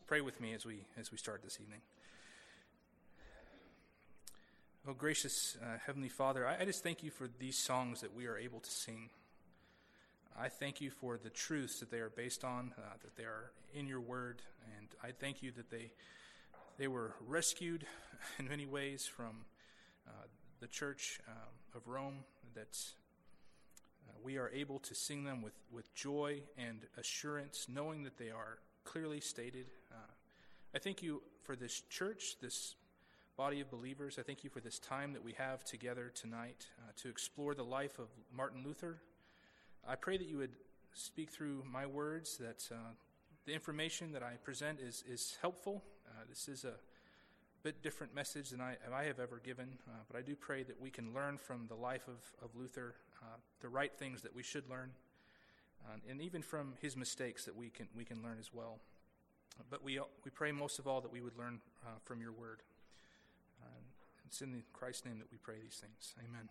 pray with me as we start this evening. Oh, gracious Heavenly Father, I just thank you for these songs that we are able to sing. I thank you for the truths that they are based on, that they are in your word, and I thank you that they were rescued in many ways from the Church of Rome, that we are able to sing them with joy and assurance, knowing that they are clearly stated. I thank you for this church, this body of believers. I thank you for this time that we have together tonight to explore the life of Martin Luther. I pray that you would speak through my words, that the information that I present is helpful. This is a bit different message than I have ever given, but I do pray that we can learn from the life of Luther the right things that we should learn, and even from his mistakes that we can learn as well. But we pray most of all that we would learn from your word. It's in Christ's name that we pray these things. Amen.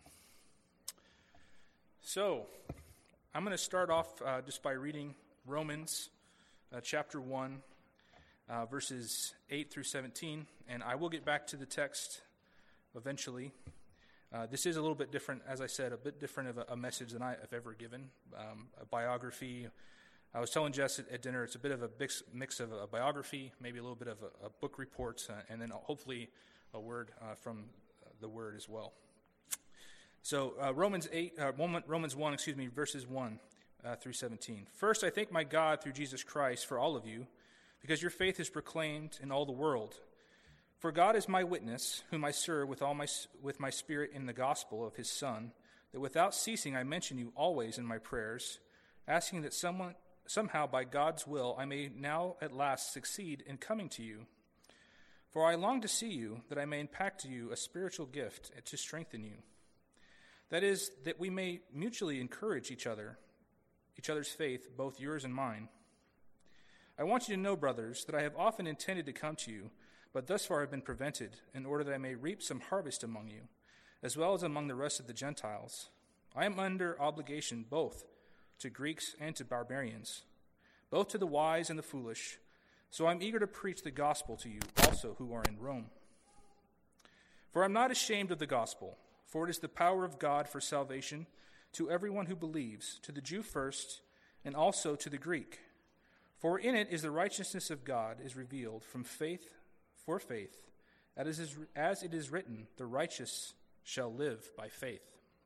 So, I'm going to start off just by reading Romans chapter 1, verses 8 through 17, and I will get back to the text eventually. This is a little bit different, as I said, a bit different of a message than I have ever given. A biography. I was telling Jess at dinner, it's a bit of a mix of a biography, maybe a little bit of a book report, and then hopefully a word from the Word as well. So Romans 1, verses 1 through 17. First, I thank my God through Jesus Christ for all of you, because your faith is proclaimed in all the world. For God is my witness, whom I serve with my spirit in the gospel of his Son, that without ceasing I mention you always in my prayers, asking that somehow by God's will I may now at last succeed in coming to you. For I long to see you, that I may impart to you a spiritual gift to strengthen you. That is, that we may mutually encourage each other's faith, both yours and mine. I want you to know, brothers, that I have often intended to come to you, but thus far have been prevented, in order that I may reap some harvest among you, as well as among the rest of the Gentiles. I am under obligation both to Greeks and to barbarians, both to the wise and the foolish. So I am eager to preach the gospel to you also who are in Rome. For I am not ashamed of the gospel, for it is the power of God for salvation to everyone who believes, to the Jew first, and also to the Greek. For in it is the righteousness of God is revealed from faith for faith, as it is written, the righteous shall live by faith.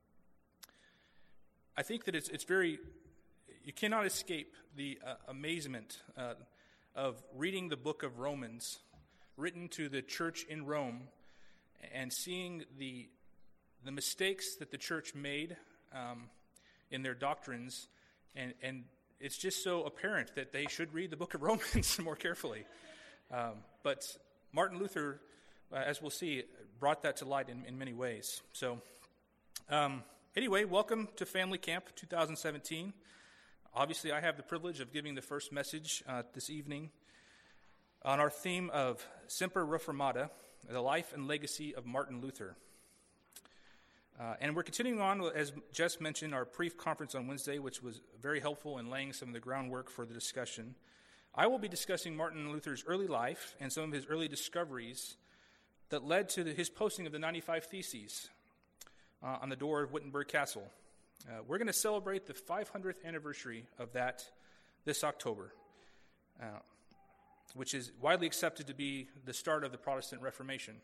I think that it's very, you cannot escape the amazement of reading the book of Romans, written to the church in Rome, and seeing the mistakes that the church made in their doctrines, and it's just so apparent that they should read the book of Romans more carefully. But Martin Luther, as we'll see, brought that to light in many ways. So anyway, welcome to Family Camp 2017. Obviously, I have the privilege of giving the first message this evening on our theme of Semper Reformata, the life and legacy of Martin Luther. And we're continuing on, as Jess mentioned, our pre-conference on Wednesday, which was very helpful in laying some of the groundwork for the discussion. I will be discussing Martin Luther's early life and some of his early discoveries that led to his posting of the 95 Theses on the door of Wittenberg Castle. We're going to celebrate the 500th anniversary of that this October, which is widely accepted to be the start of the Protestant Reformation.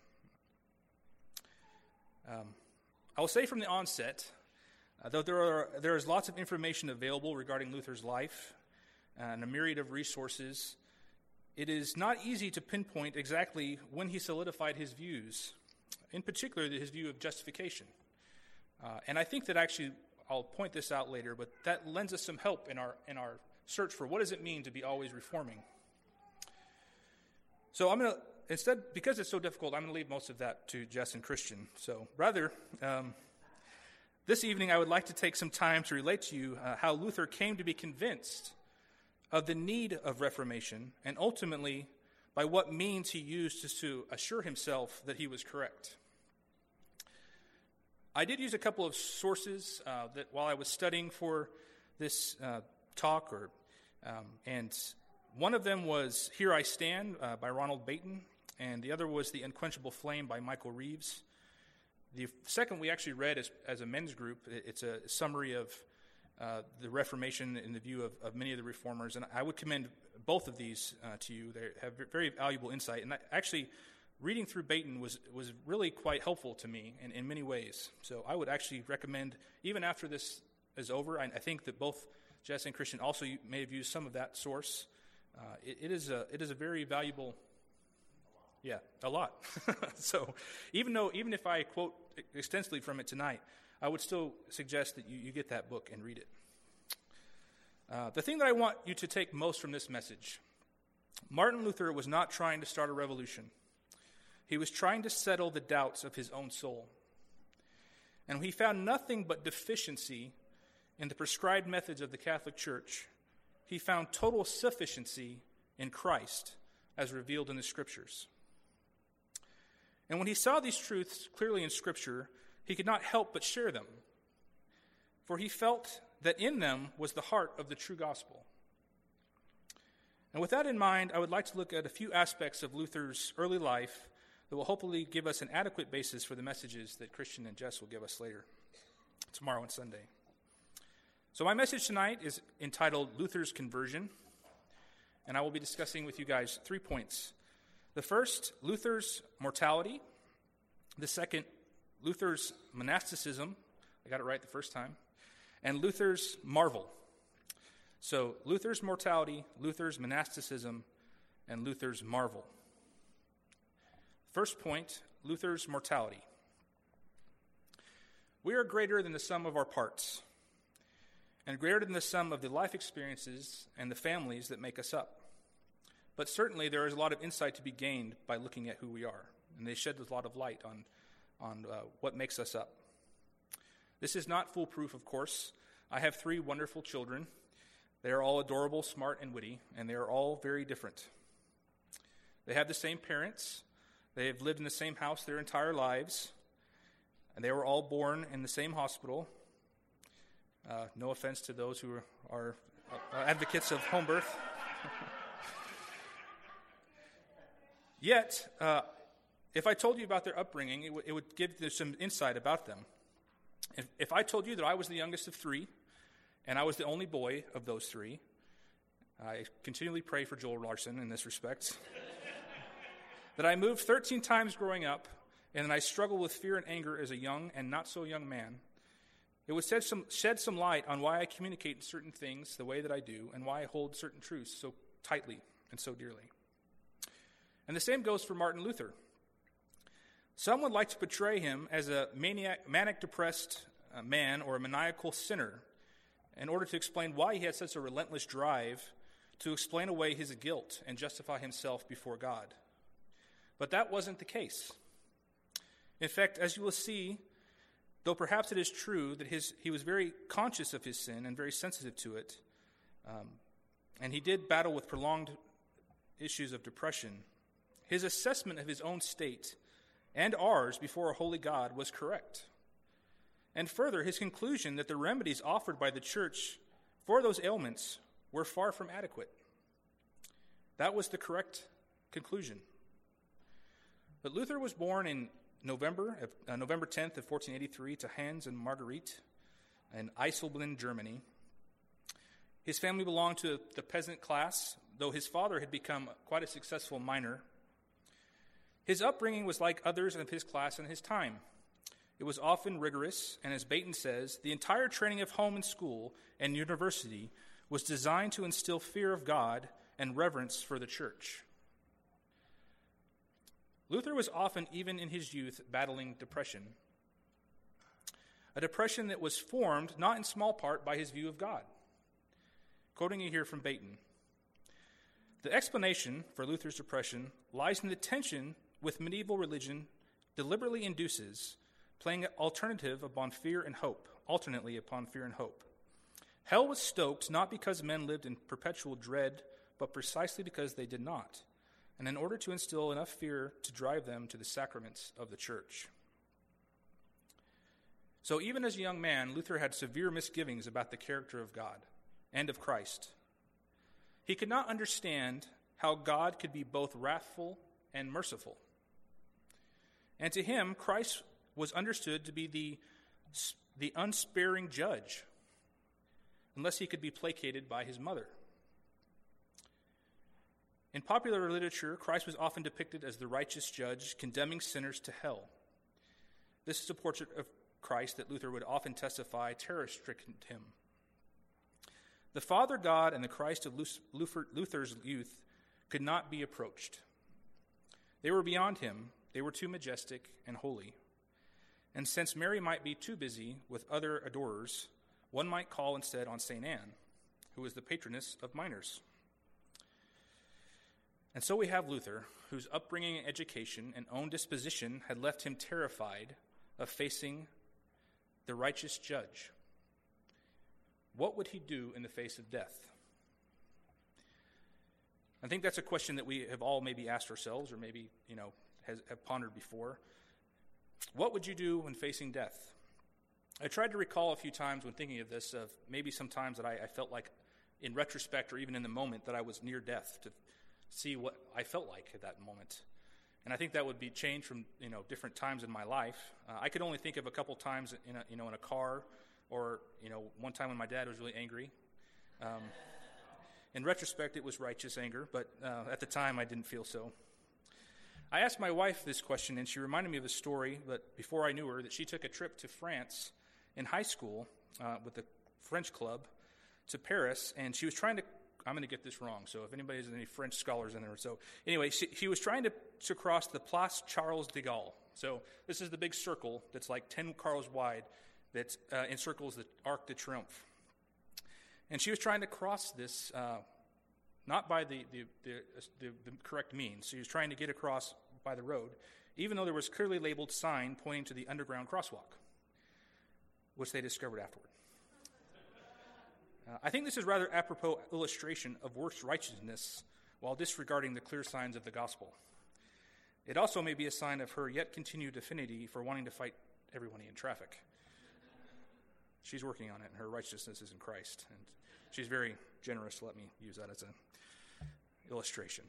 I will say from the onset, though there is lots of information available regarding Luther's life and a myriad of resources, it is not easy to pinpoint exactly when he solidified his views, in particular his view of justification. And I think that actually, I'll point this out later, but that lends us some help in our search for what does it mean to be always reforming. So I'm going to, instead, because it's so difficult, I'm going to leave most of that to Jess and Christian. So rather, this evening I would like to take some time to relate to you how Luther came to be convinced of the need of reformation, and ultimately by what means he used to assure himself that he was correct. I did use a couple of sources that while I was studying for this talk, and One of them was Here I Stand by Ronald Baton, and the other was The Unquenchable Flame by Michael Reeves. The second we actually read as a men's group. It's a summary of the Reformation in the view of many of the reformers, and I would commend both of these to you. They have very valuable insight, and actually reading through Baton was really quite helpful to me in many ways. So I would actually recommend, even after this is over, I think that both Jess and Christian also may have used some of that source. It is a very valuable. Yeah, a lot. So even if I quote extensively from it tonight, I would still suggest that you get that book and read it. The thing that I want you to take most from this message, Martin Luther was not trying to start a revolution. He was trying to settle the doubts of his own soul. And he found nothing but deficiency in the prescribed methods of the Catholic Church. He found total sufficiency in Christ as revealed in the Scriptures. And when he saw these truths clearly in Scripture, he could not help but share them, for he felt that in them was the heart of the true gospel. And with that in mind, I would like to look at a few aspects of Luther's early life that will hopefully give us an adequate basis for the messages that Christian and Jess will give us later, tomorrow and Sunday. So my message tonight is entitled Luther's Conversion, and I will be discussing with you guys 3 points. The first, Luther's mortality. The second, Luther's monasticism. I got it right the first time. And Luther's marvel. So Luther's mortality, Luther's monasticism, and Luther's marvel. First point, Luther's mortality. We are greater than the sum of our parts, and greater than the sum of the life experiences and the families that make us up. But certainly there is a lot of insight to be gained by looking at who we are, and they shed a lot of light on what makes us up. This is not foolproof, of course. I have 3 wonderful children. They are all adorable, smart, and witty, and they are all very different. They have the same parents. They have lived in the same house their entire lives, and they were all born in the same hospital. No offense to those who are advocates of home birth. Yet, if I told you about their upbringing, it would give you some insight about them. If I told you that I was the youngest of 3, and I was the only boy of those 3, I continually pray for Joel Larson in this respect, that I moved 13 times growing up, and that I struggled with fear and anger as a young and not so young man, it would shed some light on why I communicate certain things the way that I do, and why I hold certain truths so tightly and so dearly. And the same goes for Martin Luther. Some would like to portray him as a manic-depressed man or a maniacal sinner in order to explain why he had such a relentless drive to explain away his guilt and justify himself before God. But that wasn't the case. In fact, as you will see, though perhaps it is true that he was very conscious of his sin and very sensitive to it, and he did battle with prolonged issues of depression, his assessment of his own state and ours before a holy God was correct. And further, his conclusion that the remedies offered by the church for those ailments were far from adequate. That was the correct conclusion. But Luther was born in November 10th of 1483 to Hans and Marguerite in Eisleben, Germany. His family belonged to the peasant class, though his father had become quite a successful miner. His upbringing was like others of his class and his time. It was often rigorous, and as Baton says, the entire training of home and school and university was designed to instill fear of God and reverence for the church. Luther was often, even in his youth, battling depression. A depression that was formed, not in small part, by his view of God. Quoting you here from Baton. The explanation for Luther's depression lies in the tension with medieval religion deliberately induces, playing alternately upon fear and hope. Hell was stoked not because men lived in perpetual dread, but precisely because they did not, and in order to instill enough fear to drive them to the sacraments of the church. So even as a young man, Luther had severe misgivings about the character of God and of Christ. He could not understand how God could be both wrathful and merciful. And to him, Christ was understood to be the unsparing judge, unless he could be placated by his mother. In popular literature, Christ was often depicted as the righteous judge condemning sinners to hell. This is a portrait of Christ that Luther would often testify terror-stricken him. The Father God and the Christ of Luther's youth could not be approached. They were beyond him. They were too majestic and holy. And since Mary might be too busy with other adorers, one might call instead on St. Anne, who was the patroness of minors. And so we have Luther, whose upbringing and education and own disposition had left him terrified of facing the righteous judge. What would he do in the face of death? I think that's a question that we have all maybe asked ourselves, or maybe, have pondered before. What would you do when facing death? I tried to recall a few times when thinking of this, of maybe some times that I felt like, in retrospect or even in the moment, that I was near death, to see what I felt like at that moment. And I think that would be changed from different times in my life. I could only think of a couple times in a car, or one time when my dad was really angry. In retrospect, it was righteous anger, but at the time I didn't feel so. I asked my wife this question, and she reminded me of a story, but before I knew her, that she took a trip to France in high school with the French club to Paris, and she was trying to, I'm going to get this wrong, so if anybody has any French scholars in there. So anyway, she was trying to cross the Place Charles de Gaulle. So this is the big circle that's like 10 cars wide that encircles the Arc de Triomphe. And she was trying to cross this not by the correct means. She was trying to get across by the road, even though there was clearly labeled sign pointing to the underground crosswalk, which they discovered afterward. I think this is rather apropos illustration of works righteousness while disregarding the clear signs of the gospel. It also may be a sign of her yet continued affinity for wanting to fight everyone in traffic. She's working on it, and her righteousness is in Christ. And she's very generous to let me use that as an illustration.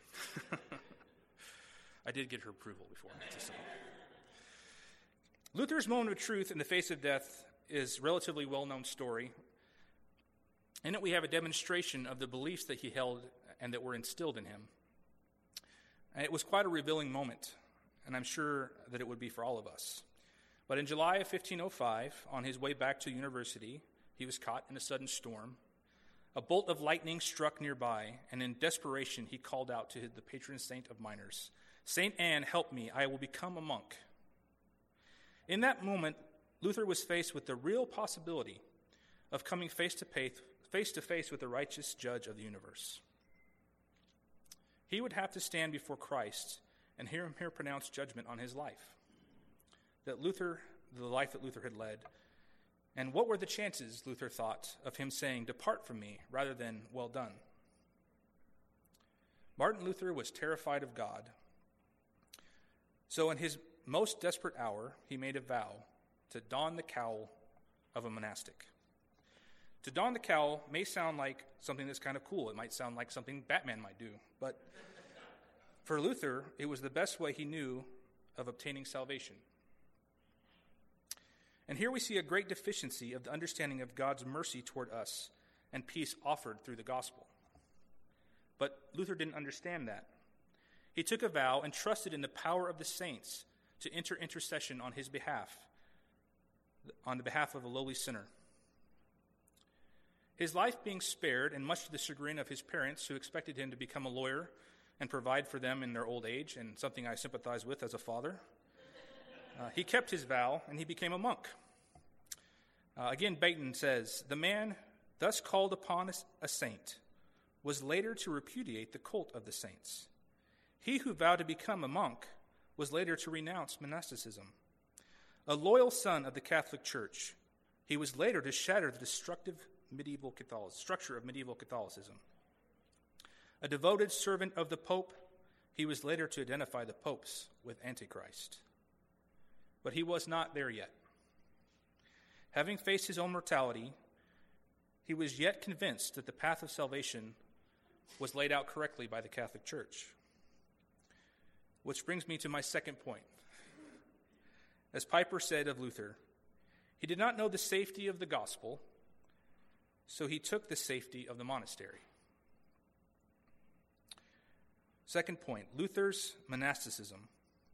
I did get her approval before. Luther's moment of truth in the face of death is a relatively well-known story. In it, we have a demonstration of the beliefs that he held and that were instilled in him. And it was quite a revealing moment, and I'm sure that it would be for all of us. But in July of 1505, on his way back to university, he was caught in a sudden storm. A bolt of lightning struck nearby, and in desperation he called out to the patron saint of miners, "St. Anne, help me, I will become a monk." In that moment, Luther was faced with the real possibility of coming face to face with the righteous judge of the universe. He would have to stand before Christ and hear him pronounce judgment on his life. The life that Luther had led. And what were the chances, Luther thought, of him saying, "Depart from me," rather than, "Well done"? Martin Luther was terrified of God. So in his most desperate hour, he made a vow to don the cowl of a monastic. To don the cowl may sound like something that's kind of cool. It might sound like something Batman might do. But for Luther, it was the best way he knew of obtaining salvation. And here we see a great deficiency of the understanding of God's mercy toward us and peace offered through the gospel. But Luther didn't understand that. He took a vow and trusted in the power of the saints to enter intercession on his behalf, on the behalf of a lowly sinner. His life being spared, and much to the chagrin of his parents, who expected him to become a lawyer and provide for them in their old age, and something I sympathize with as a father, he kept his vow, and he became a monk. Again, Baton says, "The man thus called upon a saint was later to repudiate the cult of the saints. He who vowed to become a monk was later to renounce monasticism. A loyal son of the Catholic Church, he was later to shatter the destructive structure of medieval Catholicism. A devoted servant of the Pope, he was later to identify the popes with Antichrist. But he was not there yet. Having faced his own mortality, he was yet convinced that the path of salvation was laid out correctly by the Catholic Church. Which brings me to my second point. As Piper said of Luther, he did not know the safety of the gospel, so he took the safety of the monastery. Second point, Luther's monasticism.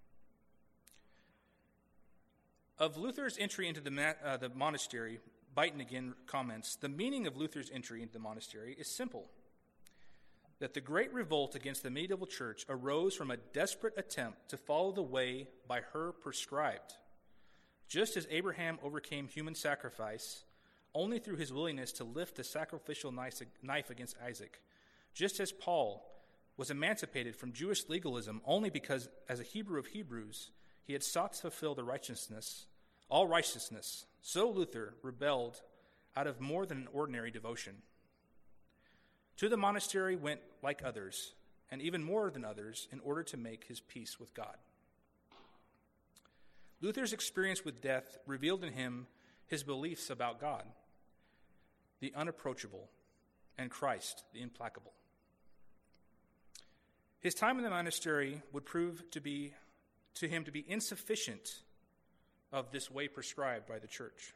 Of Luther's entry into the monastery, Byton again comments, the meaning of Luther's entry into the monastery is simple. That the great revolt against the medieval church arose from a desperate attempt to follow the way by her prescribed. Just as Abraham overcame human sacrifice only through his willingness to lift the sacrificial knife against Isaac, just as Paul was emancipated from Jewish legalism only because, as a Hebrew of Hebrews, he had sought to fulfill all righteousness, so Luther rebelled out of more than an ordinary devotion. To the monastery went like others, and even more than others, in order to make his peace with God. Luther's experience with death revealed in him his beliefs about God, the unapproachable, and Christ, the implacable. His time in the monastery would prove to him to be insufficient of this way prescribed by the church.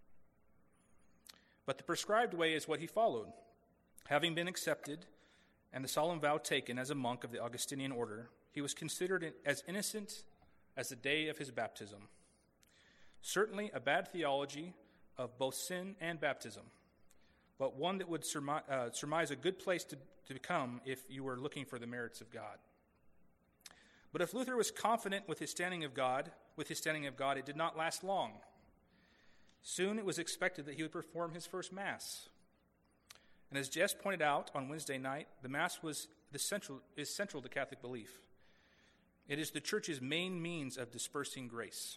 But the prescribed way is what he followed. Having been accepted and the solemn vow taken as a monk of the Augustinian order, he was considered as innocent as the day of his baptism. Certainly a bad theology of both sin and baptism, but one that would surmise a good place to become if you were looking for the merits of God. But if Luther was confident with his standing of God, it did not last long. Soon it was expected that he would perform his first Mass. And as Jess pointed out on Wednesday night, the Mass is central to Catholic belief. It is the Church's main means of dispersing grace.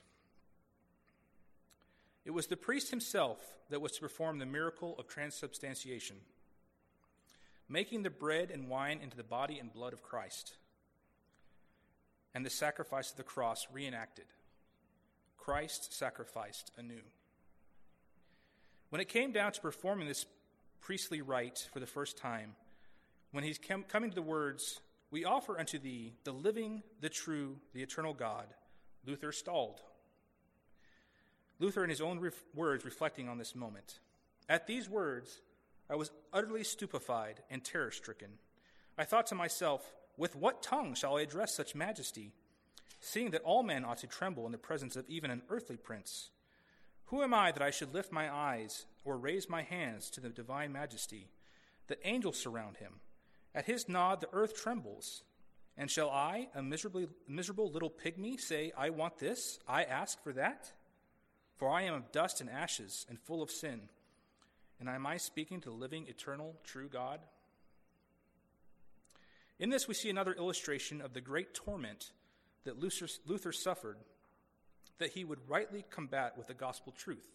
It was the priest himself that was to perform the miracle of transubstantiation, making the bread and wine into the body and blood of Christ, and the sacrifice of the cross reenacted. Christ sacrificed anew. When it came down to performing this priestly rite for the first time, when he's coming to the words, "We offer unto thee the living, the true, the eternal God," Luther stalled. Luther, in his own words, reflecting on this moment. At these words, I was utterly stupefied and terror-stricken. I thought to myself, with what tongue shall I address such majesty, seeing that all men ought to tremble in the presence of even an earthly prince? Who am I that I should lift my eyes or raise my hands to the divine majesty? The angels surround him. At his nod, the earth trembles. And shall I, a miserable little pygmy, say, I want this, I ask for that? For I am of dust and ashes and full of sin. And am I speaking to the living, eternal, true God? In this we see another illustration of the great torment that Luther suffered, that he would rightly combat with the gospel truth.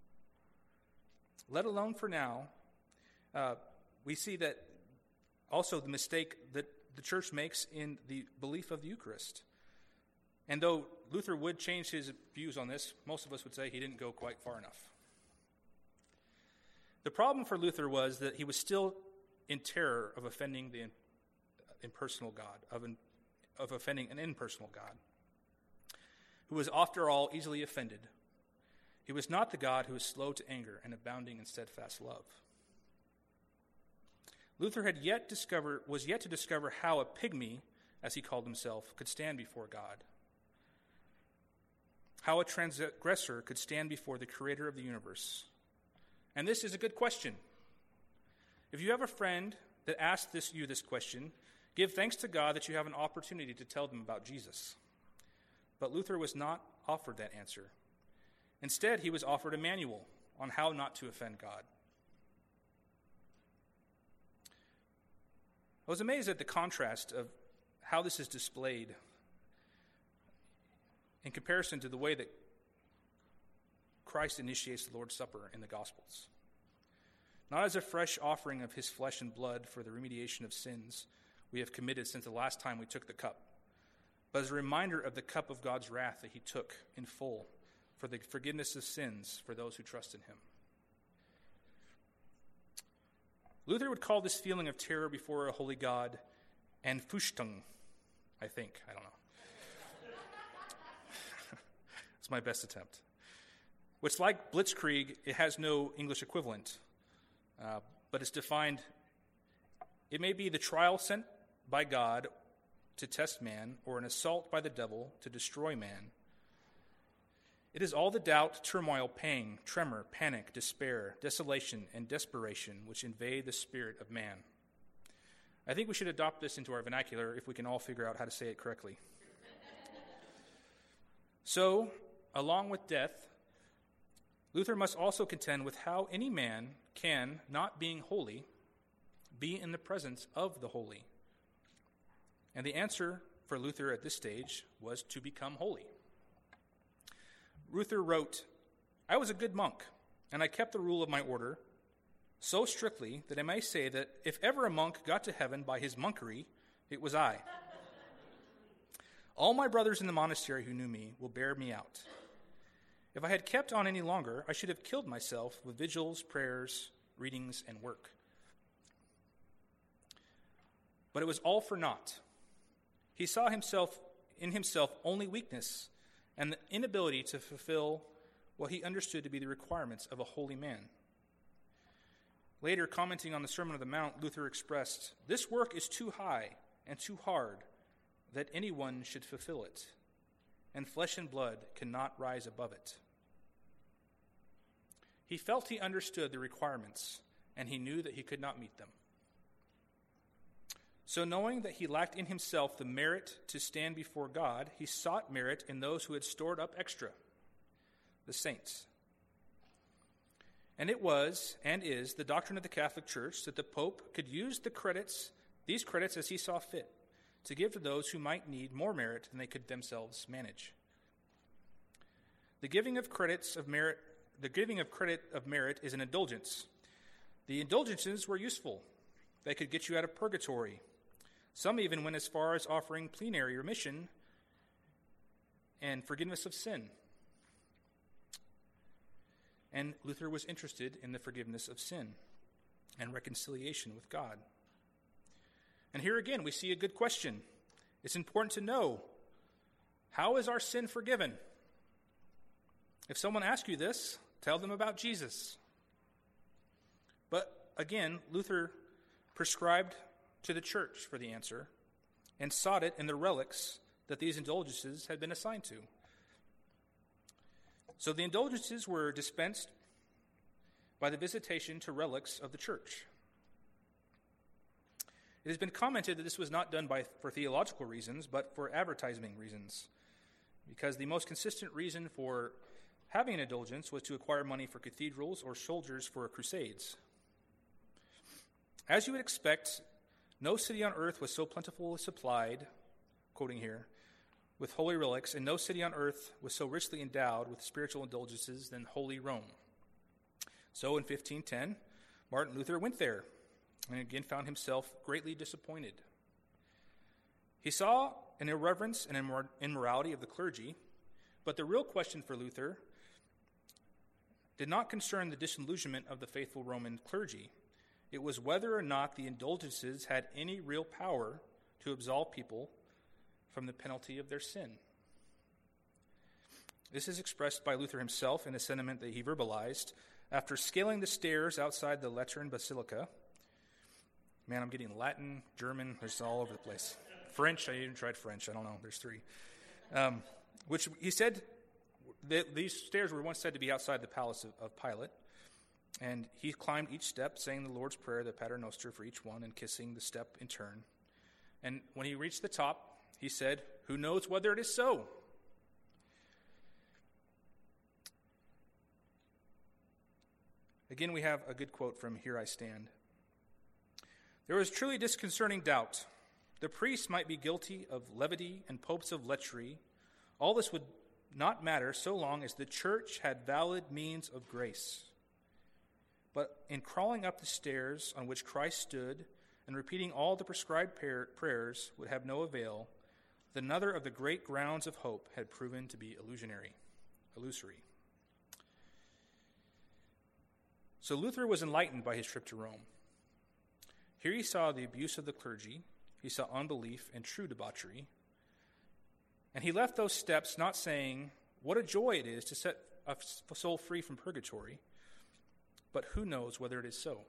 Let alone for now, we see that also the mistake that the church makes in the belief of the Eucharist. And though Luther would change his views on this, most of us would say he didn't go quite far enough. The problem for Luther was that he was still in terror of offending the impersonal God, of offending an impersonal God, who was, after all, easily offended. He was not the God who is slow to anger and abounding in steadfast love. Luther was yet to discover how a pygmy, as he called himself, could stand before God, how a transgressor could stand before the creator of the universe. And this is a good question. If you have a friend that asks you this question, give thanks to God that you have an opportunity to tell them about Jesus. But Luther was not offered that answer. Instead, he was offered a manual on how not to offend God. I was amazed at the contrast of how this is displayed in comparison to the way that Christ initiates the Lord's Supper in the Gospels. Not as a fresh offering of his flesh and blood for the remediation of sins we have committed since the last time we took the cup, but as a reminder of the cup of God's wrath that he took in full for the forgiveness of sins for those who trust in him. Luther would call this feeling of terror before a holy God Anfechtung, I think. I don't know. It's my best attempt. Which, like blitzkrieg, it has no English equivalent, but it's defined, it may be the trial sent by God to test man, or an assault by the devil to destroy man. It is all the doubt, turmoil, pang, tremor, panic, despair, desolation, and desperation which invade the spirit of man. I think we should adopt this into our vernacular if we can all figure out how to say it correctly. So, along with death, Luther must also contend with how any man can, not being holy, be in the presence of the holy. And the answer for Luther at this stage was to become holy. Luther wrote, "I was a good monk, and I kept the rule of my order so strictly that I may say that if ever a monk got to heaven by his monkery, it was I. All my brothers in the monastery who knew me will bear me out. If I had kept on any longer, I should have killed myself with vigils, prayers, readings, and work. But it was all for naught. He saw in himself only weakness and the inability to fulfill what he understood to be the requirements of a holy man." Later, commenting on the Sermon on the Mount, Luther expressed, "This work is too high and too hard that anyone should fulfill it, and flesh and blood cannot rise above it." He felt he understood the requirements, and he knew that he could not meet them. So knowing that he lacked in himself the merit to stand before God, he sought merit in those who had stored up extra, the saints. And it was, and is, the doctrine of the Catholic Church that the Pope could use these credits as he saw fit, to give to those who might need more merit than they could themselves manage. The giving of credit of merit is an indulgence. The indulgences were useful. They could get you out of purgatory. Some even went as far as offering plenary remission and forgiveness of sin. And Luther was interested in the forgiveness of sin and reconciliation with God. And here again, we see a good question. It's important to know, how is our sin forgiven? If someone asks you this, tell them about Jesus. But again, Luther prescribed to the church for the answer and sought it in the relics that these indulgences had been assigned to. So the indulgences were dispensed by the visitation to relics of the church. It has been commented that this was not done for theological reasons, but for advertising reasons, because the most consistent reason for having an indulgence was to acquire money for cathedrals or soldiers for crusades. As you would expect, no city on earth was so plentifully supplied, quoting here, with holy relics, and no city on earth was so richly endowed with spiritual indulgences than Holy Rome. So in 1510, Martin Luther went there and again found himself greatly disappointed. He saw an irreverence and immorality of the clergy, but the real question for Luther did not concern the disillusionment of the faithful Roman clergy. It was whether or not the indulgences had any real power to absolve people from the penalty of their sin. This is expressed by Luther himself in a sentiment that he verbalized after scaling the stairs outside the Lateran Basilica. Man, I'm getting Latin, German, there's all over the place. French, I even tried French, I don't know, there's three. Which he said, these stairs were once said to be outside the palace of Pilate. And he climbed each step, saying the Lord's Prayer, the Pater Noster, for each one, and kissing the step in turn. And when he reached the top, he said, "Who knows whether it is so?" Again, we have a good quote from Here I Stand. "There was truly disconcerting doubt. The priests might be guilty of levity and popes of lechery. All this would not matter so long as the church had valid means of grace. But in crawling up the stairs on which Christ stood and repeating all the prescribed prayers would have no avail. Another of the great grounds of hope had proven to be illusory. So Luther was enlightened by his trip to Rome. Here he saw the abuse of the clergy, he saw unbelief and true debauchery, and he left those steps not saying, "What a joy it is to set a soul free from purgatory," but who knows whether it is so.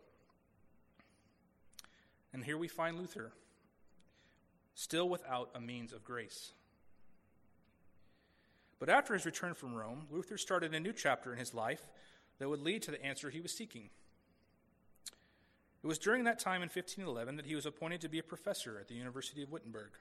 And here we find Luther, still without a means of grace. But after his return from Rome, Luther started a new chapter in his life that would lead to the answer he was seeking. It was during that time in 1511 that he was appointed to be a professor at the University of Wittenberg.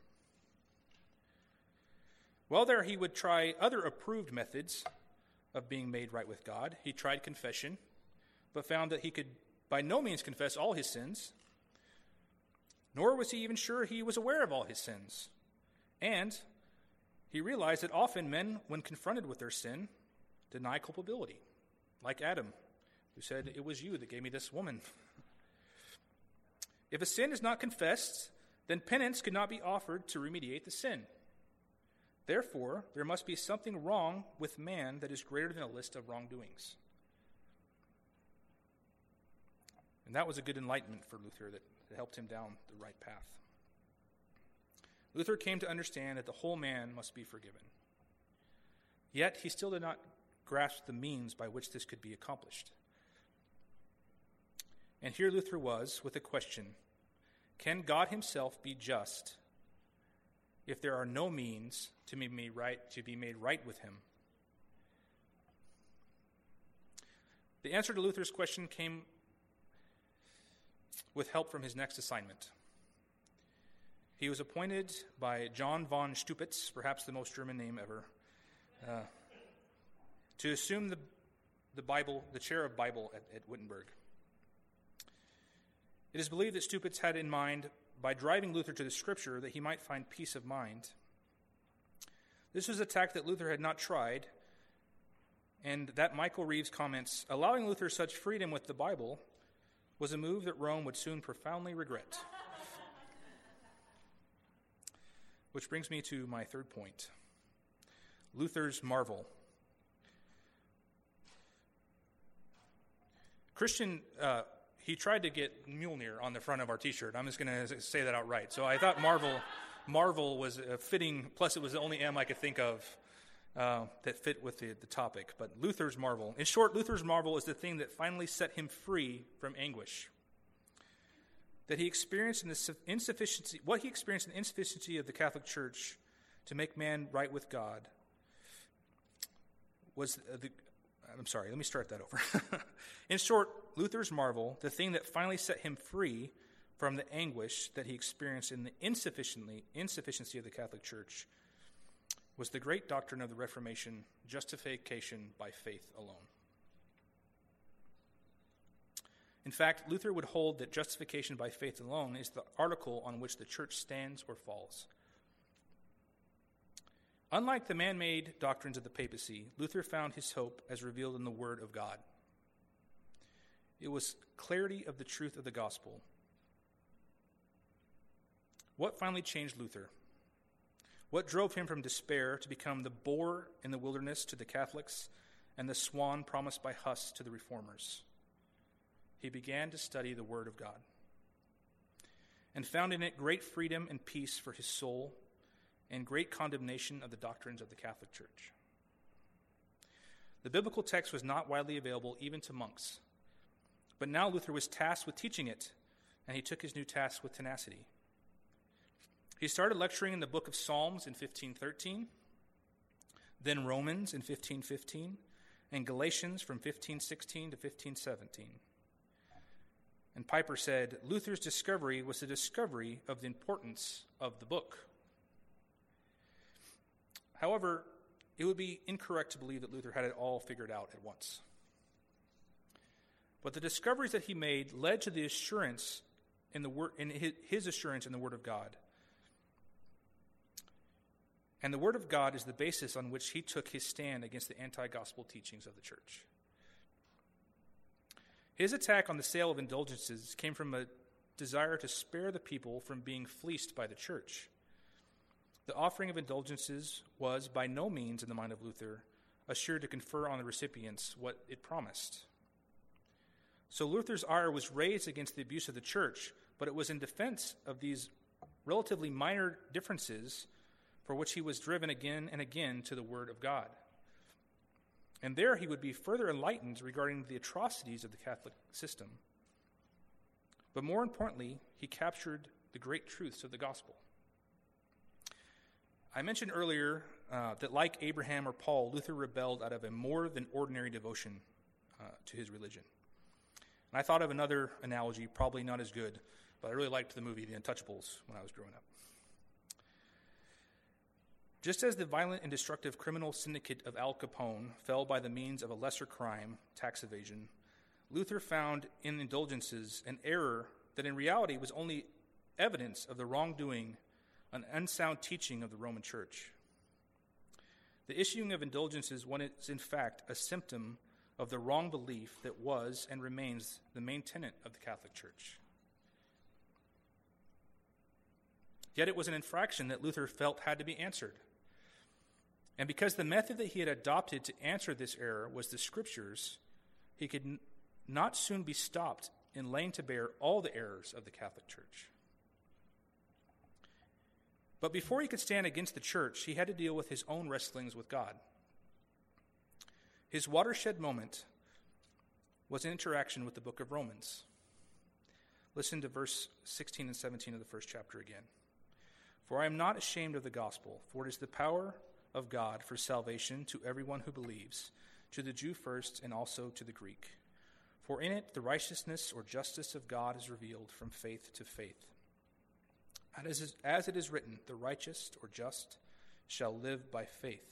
While there, he would try other approved methods of being made right with God. He tried confession, but found that he could by no means confess all his sins, nor was he even sure he was aware of all his sins. And he realized that often men, when confronted with their sin, deny culpability, like Adam, who said, "It was you that gave me this woman." If a sin is not confessed, then penance could not be offered to remediate the sin. Therefore, there must be something wrong with man that is greater than a list of wrongdoings. And that was a good enlightenment for Luther that helped him down the right path. Luther came to understand that the whole man must be forgiven. Yet he still did not grasp the means by which this could be accomplished. And here Luther was with a question: can God himself be just if there are no means to be made right with him? The answer to Luther's question came with help from his next assignment. He was appointed by John von Stupitz, perhaps the most German name ever, to assume the chair of Bible at Wittenberg. It is believed that Stupitz had in mind, by driving Luther to the Scripture, that he might find peace of mind. This was a tack that Luther had not tried, and that Michael Reeves comments, "Allowing Luther such freedom with the Bible was a move that Rome would soon profoundly regret." Which brings me to my third point: Luther's marvel. Christian, he tried to get Mjolnir on the front of our T-shirt. I'm just going to say that outright. So I thought Marvel was fitting, plus it was the only M I could think of that fit with the topic. But Luther's marvel. In short, Luther's marvel is the thing that finally set him free from anguish. That he experienced in the insufficiency of the Catholic Church to make man right with God was let me start that over. In short, Luther's marvel, the thing that finally set him free from the anguish that he experienced in the insufficiency of the Catholic Church, was the great doctrine of the Reformation, justification by faith alone. In fact, Luther would hold that justification by faith alone is the article on which the church stands or falls. Unlike the man-made doctrines of the papacy, Luther found his hope as revealed in the Word of God. It was clarity of the truth of the gospel. What finally changed Luther? What drove him from despair to become the boar in the wilderness to the Catholics and the swan promised by Huss to the reformers? He began to study the Word of God and found in it great freedom and peace for his soul and great condemnation of the doctrines of the Catholic Church. The biblical text was not widely available even to monks, but now Luther was tasked with teaching it, and he took his new task with tenacity. He started lecturing in the book of Psalms in 1513, then Romans in 1515, and Galatians from 1516 to 1517. And Piper said, Luther's discovery was the discovery of the importance of the book. However, it would be incorrect to believe that Luther had it all figured out at once. But the discoveries that he made led to the assurance in his assurance in the Word of God. And the Word of God is the basis on which he took his stand against the anti-gospel teachings of the church. His attack on the sale of indulgences came from a desire to spare the people from being fleeced by the church. The offering of indulgences was by no means, in the mind of Luther, assured to confer on the recipients what it promised. So Luther's ire was raised against the abuse of the church, but it was in defense of these relatively minor differences for which he was driven again and again to the Word of God. And there he would be further enlightened regarding the atrocities of the Catholic system. But more importantly, he captured the great truths of the gospel. I mentioned earlier that like Abraham or Paul, Luther rebelled out of a more than ordinary devotion to his religion. And I thought of another analogy, probably not as good, but I really liked the movie The Untouchables when I was growing up. Just as the violent and destructive criminal syndicate of Al Capone fell by the means of a lesser crime, tax evasion, Luther found in indulgences an error that in reality was only evidence of the wrongdoing, an unsound teaching of the Roman Church. The issuing of indulgences was in fact a symptom of the wrong belief that was and remains the main tenet of the Catholic Church. Yet it was an infraction that Luther felt had to be answered. And because the method that he had adopted to answer this error was the Scriptures, he could not soon be stopped in laying to bear all the errors of the Catholic Church. But before he could stand against the Church, he had to deal with his own wrestlings with God. His watershed moment was an interaction with the book of Romans. Listen to verse 16 and 17 of the first chapter again. For I am not ashamed of the gospel, for it is the power of God for salvation to everyone who believes, to the Jew first and also to the Greek. For in it the righteousness or justice of God is revealed from faith to faith. As it is written, the righteous or just shall live by faith.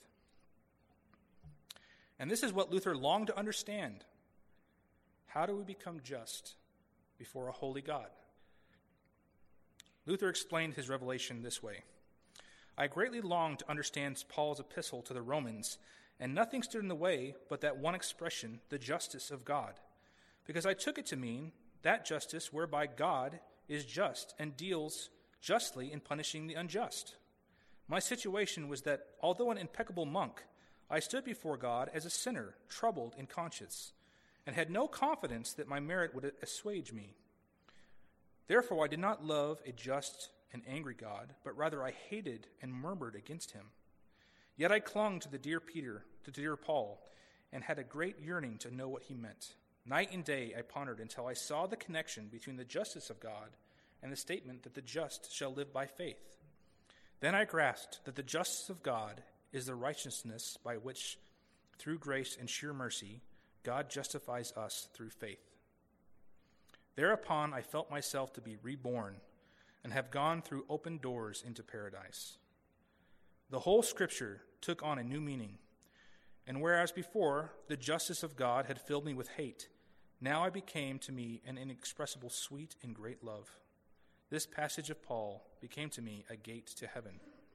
And this is what Luther longed to understand. How do we become just before a holy God? Luther explained his revelation this way. I greatly longed to understand Paul's epistle to the Romans, and nothing stood in the way but that one expression, the justice of God, because I took it to mean that justice whereby God is just and deals justly in punishing the unjust. My situation was that, although an impeccable monk, I stood before God as a sinner, troubled in conscience, and had no confidence that my merit would assuage me. Therefore I did not love a just and angry God, but rather I hated and murmured against him. Yet I clung to dear Paul, and had a great yearning to know what he meant. Night and day I pondered until I saw the connection between the justice of God and the statement that the just shall live by faith. Then I grasped that the justice of God is the righteousness by which, through grace and sheer mercy, God justifies us through faith. Thereupon I felt myself to be reborn and have gone through open doors into paradise. The whole Scripture took on a new meaning, and whereas before the justice of God had filled me with hate, now I became to me an inexpressible sweet and great love. This passage of Paul became to me a gate to heaven.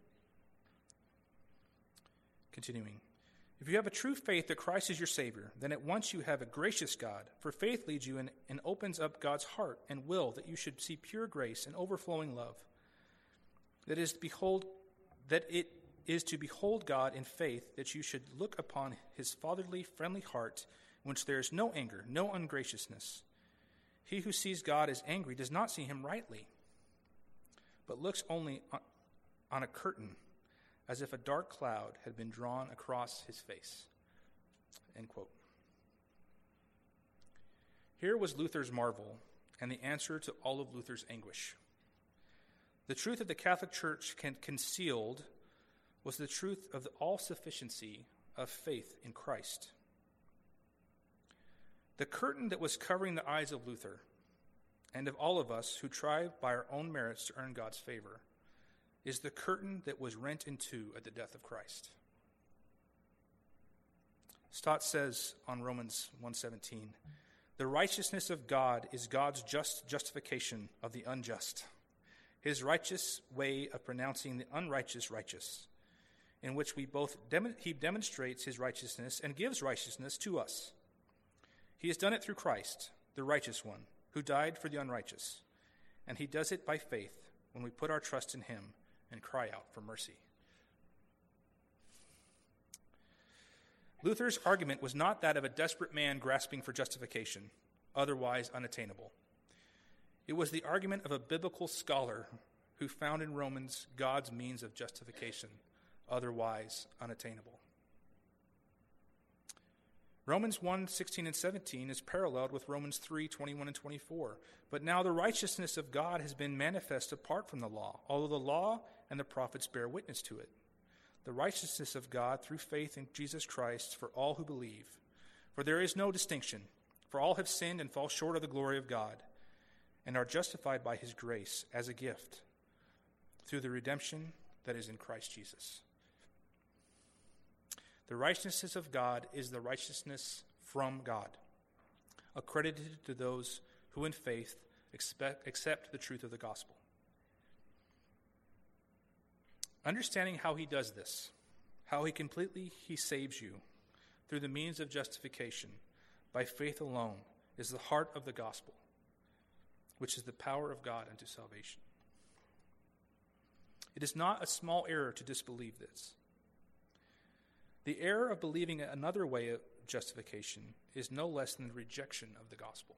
Continuing, if you have a true faith that Christ is your Savior, then at once you have a gracious God, for faith leads you and opens up God's heart and will that you should see pure grace and overflowing love. That it is to behold God in faith, that you should look upon his fatherly, friendly heart, in which there is no anger, no ungraciousness. He who sees God as angry does not see him rightly, but looks only on a curtain, as if a dark cloud had been drawn across his face. End quote. Here was Luther's marvel and the answer to all of Luther's anguish. The truth that the Catholic Church concealed was the truth of the all-sufficiency of faith in Christ. The curtain that was covering the eyes of Luther and of all of us who try by our own merits to earn God's favor is the curtain that was rent in two at the death of Christ. Stott says on Romans 1:17, the righteousness of God is God's just justification of the unjust, his righteous way of pronouncing the unrighteous righteous, in which he demonstrates his righteousness and gives righteousness to us. He has done it through Christ, the righteous one, who died for the unrighteous, and he does it by faith when we put our trust in him and cry out for mercy. Luther's argument was not that of a desperate man grasping for justification, otherwise unattainable. It was the argument of a biblical scholar who found in Romans God's means of justification, otherwise unattainable. Romans 1:16 and 17 is paralleled with Romans 3:21 and 24. But now the righteousness of God has been manifest apart from the law, although the law and the prophets bear witness to it. The righteousness of God through faith in Jesus Christ for all who believe. For there is no distinction, for all have sinned and fall short of the glory of God, and are justified by his grace as a gift through the redemption that is in Christ Jesus. The righteousness of God is the righteousness from God, accredited to those who in faith accept the truth of the gospel. Understanding how he does this, how he saves you through the means of justification by faith alone, is the heart of the gospel, which is the power of God unto salvation. It is not a small error to disbelieve this. The error of believing another way of justification is no less than the rejection of the gospel.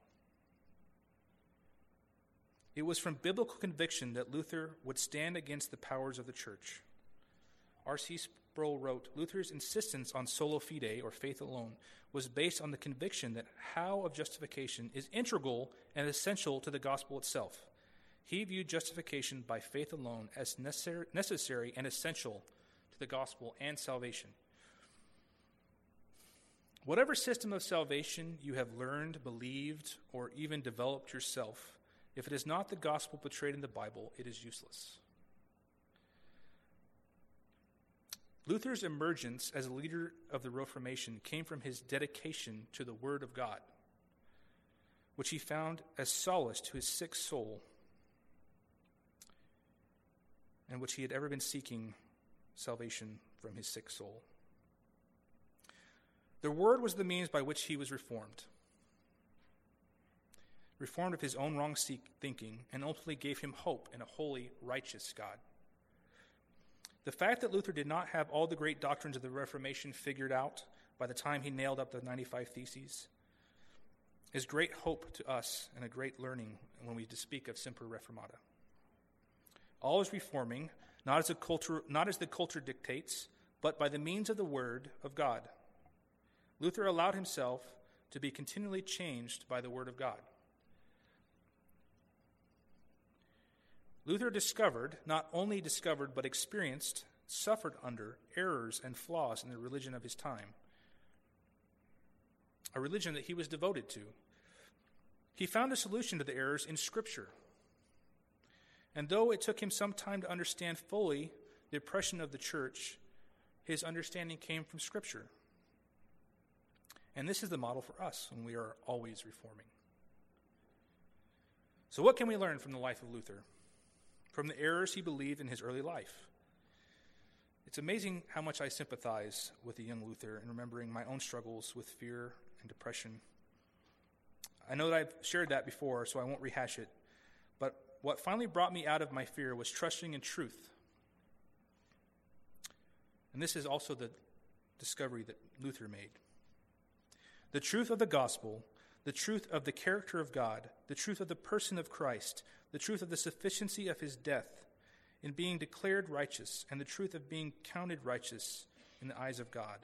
It was from biblical conviction that Luther would stand against the powers of the church. R.C. Sproul wrote, Luther's insistence on sola fide, or faith alone, was based on the conviction that how of justification is integral and essential to the gospel itself. He viewed justification by faith alone as necessary and essential to the gospel and salvation. Whatever system of salvation you have learned, believed, or even developed yourself, if it is not the gospel portrayed in the Bible, it is useless. Luther's emergence as a leader of the Reformation came from his dedication to the Word of God, which he found as solace to his sick soul, and which he had ever been seeking salvation from his sick soul. The Word was the means by which he was reformed of his own wrong thinking, and ultimately gave him hope in a holy, righteous God. The fact that Luther did not have all the great doctrines of the Reformation figured out by the time he nailed up the 95 Theses is great hope to us and a great learning when we speak of Semper Reformata. All is reforming, not as the culture dictates, but by the means of the Word of God. Luther allowed himself to be continually changed by the Word of God. Luther not only discovered, but experienced, suffered under errors and flaws in the religion of his time, a religion that he was devoted to. He found a solution to the errors in Scripture. And though it took him some time to understand fully the oppression of the church, his understanding came from Scripture. And this is the model for us when we are always reforming. So what can we learn from the life of Luther? From the errors he believed in his early life? It's amazing how much I sympathize with the young Luther in remembering my own struggles with fear and depression. I know that I've shared that before, so I won't rehash it. But what finally brought me out of my fear was trusting in truth. And this is also the discovery that Luther made. The truth of the gospel, the truth of the character of God, the truth of the person of Christ, the truth of the sufficiency of his death in being declared righteous, and the truth of being counted righteous in the eyes of God.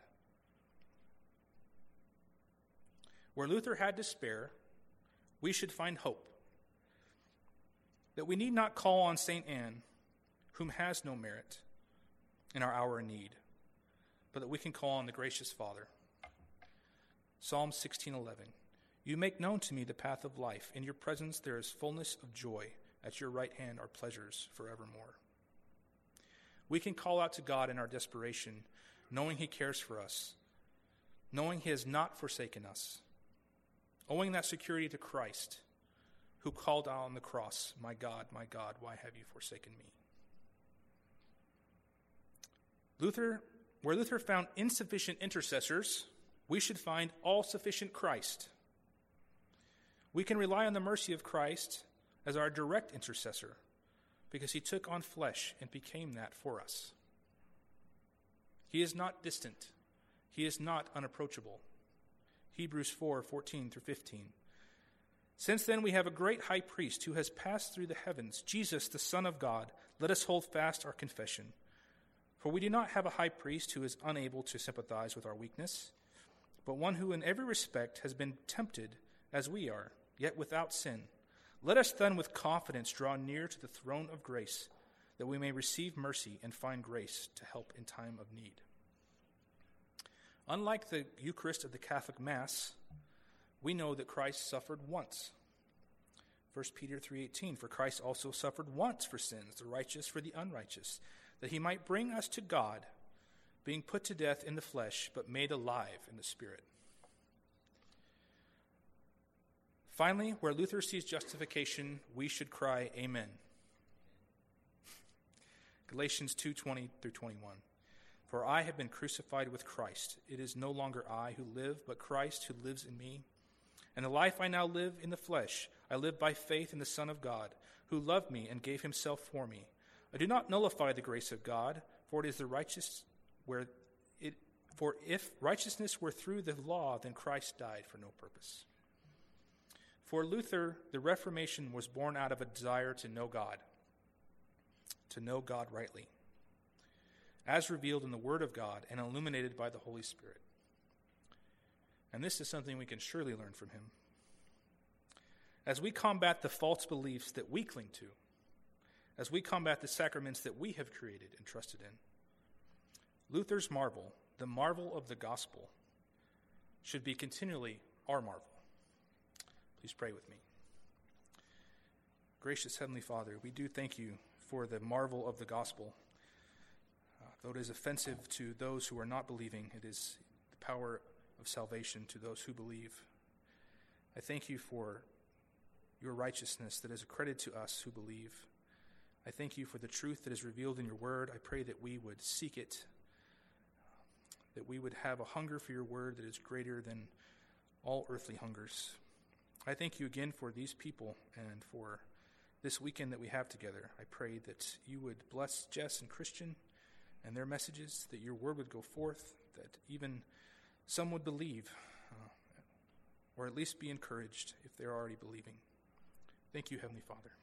Where Luther had despair, we should find hope. That we need not call on St. Anne, whom has no merit, in our hour of need, but that we can call on the gracious Father. Psalm 16:11. You make known to me the path of life. In your presence there is fullness of joy. At your right hand are pleasures forevermore. We can call out to God in our desperation, knowing he cares for us, knowing he has not forsaken us, owing that security to Christ, who called out on the cross, my God, why have you forsaken me? Where Luther found insufficient intercessors, we should find all-sufficient Christ. We can rely on the mercy of Christ as our direct intercessor because he took on flesh and became that for us. He is not distant. He is not unapproachable. Hebrews 4:14 through 15. Since then we have a great high priest who has passed through the heavens, Jesus, the Son of God. Let us hold fast our confession. For we do not have a high priest who is unable to sympathize with our weakness, but one who in every respect has been tempted as we are, yet without sin. Let us then with confidence draw near to the throne of grace, that we may receive mercy and find grace to help in time of need. Unlike the Eucharist of the Catholic Mass, we know that Christ suffered once. 1 Peter 3:18, for Christ also suffered once for sins, the righteous for the unrighteous, that he might bring us to God, being put to death in the flesh, but made alive in the Spirit. Finally, where Luther sees justification, we should cry, Amen. Galatians 2:20 through 21. For I have been crucified with Christ. It is no longer I who live, but Christ who lives in me. And the life I now live in the flesh, I live by faith in the Son of God, who loved me and gave himself for me. I do not nullify the grace of God, for it is the righteous for if righteousness were through the law, then Christ died for no purpose. For Luther, the Reformation was born out of a desire to know God rightly, as revealed in the Word of God and illuminated by the Holy Spirit. And this is something we can surely learn from him. As we combat the false beliefs that we cling to, as we combat the sacraments that we have created and trusted in, Luther's marvel, the marvel of the gospel, should be continually our marvel. Please pray with me. Gracious Heavenly Father, we do thank you for the marvel of the gospel. Though it is offensive to those who are not believing, it is the power of salvation to those who believe. I thank you for your righteousness that is accredited to us who believe. I thank you for the truth that is revealed in your word. I pray that we would seek it, that we would have a hunger for your word that is greater than all earthly hungers. I thank you again for these people and for this weekend that we have together. I pray that you would bless Jess and Christian and their messages, that your word would go forth, that even some would believe, or at least be encouraged if they're already believing. Thank you, Heavenly Father.